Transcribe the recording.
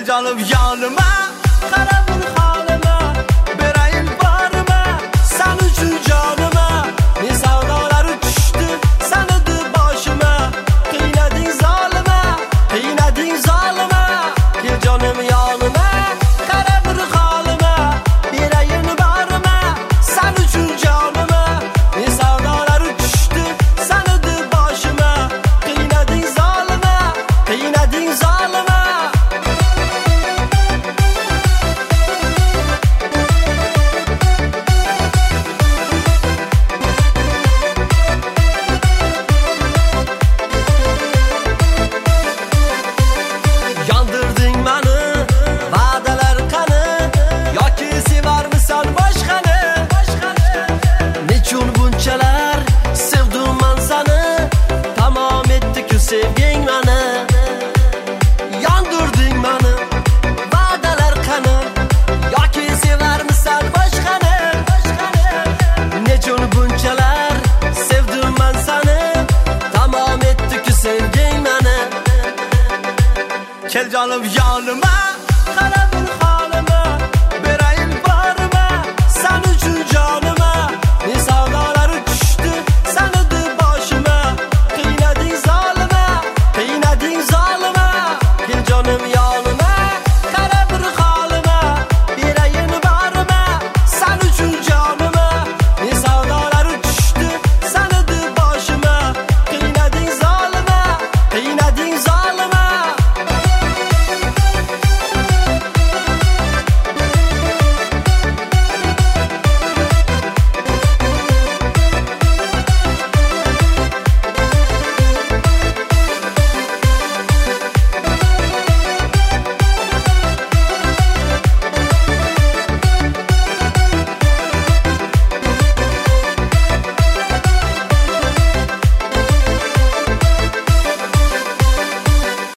Kel canım yanıma, qara bir halime, berayim barıma, sen üçün canıma. Ne savdalar düştü, sanıdı başıma. Kıynadın zalime, kıynadın zalime. Kel canım yanıma, qara bir halime, berayim barıma, sen üçün canıma. Ne savdalar düştü, sanıdı başıma. Kıynadın zalime, kıynadın zalime. Yandırdın beni, va'dalar qani, yoki sevarmisan boshqani? Nechun bunchalar sevdim men seni, tamom etdi-ku sevging meni. Yandırdın beni, va'dalar qani, yoki sevarmisan boshqani? Nechun bunchalar sevdim men seni, tamom etdi-ku sevging meni. Kel canım yanıma, qara bir halime, berayim barıma, sen üçün canım.